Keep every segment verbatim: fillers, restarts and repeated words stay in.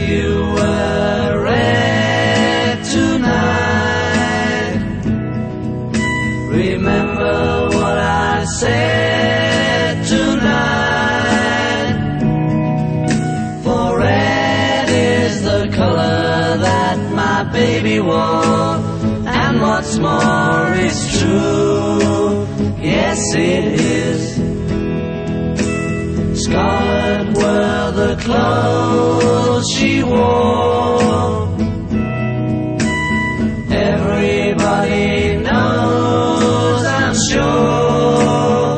you were red tonight. Remember what I said tonight. For red is the color that my baby wore, and what's more is true. Yes, it is. Scarlet were the clothes she wore. Everybody knows, I'm sure.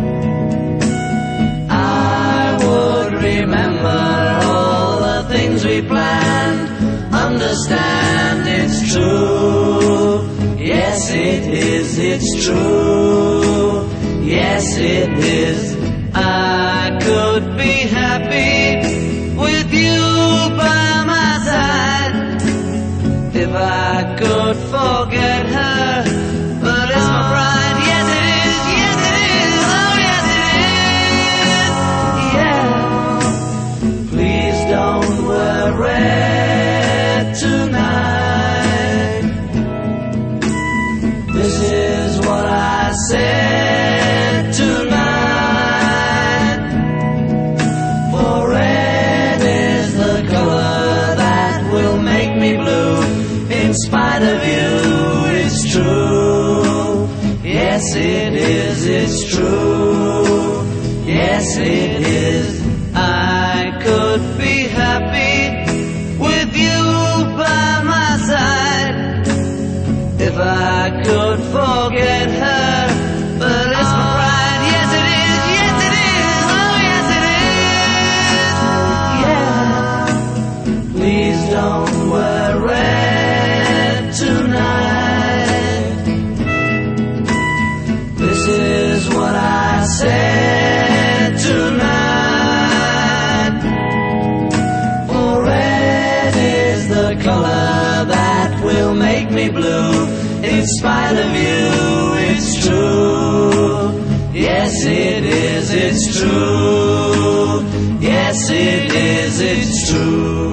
I would remember all the things we planned. Understand it's true. Yes, it is, it's true. Yes, it is. I could be happy with you by my side if I could forget her, but it's my pride. Yes it is, yes it is, oh yes it is, yeah. Please don't wear red tonight. This is what I said tonight. In spite of you, it's true. Yes, it is, it's true. Yes, it is. I could be happy with you by my side if I could forget her, but it's my pride. Yes, it is, yes, it is, oh, yes, it is. Yeah. Please don't wear red tonight. This is what I said tonight. For red is the color that will make me blue. In spite of you, it's true. Yes, it is, it's true. Yes, it is, it's true.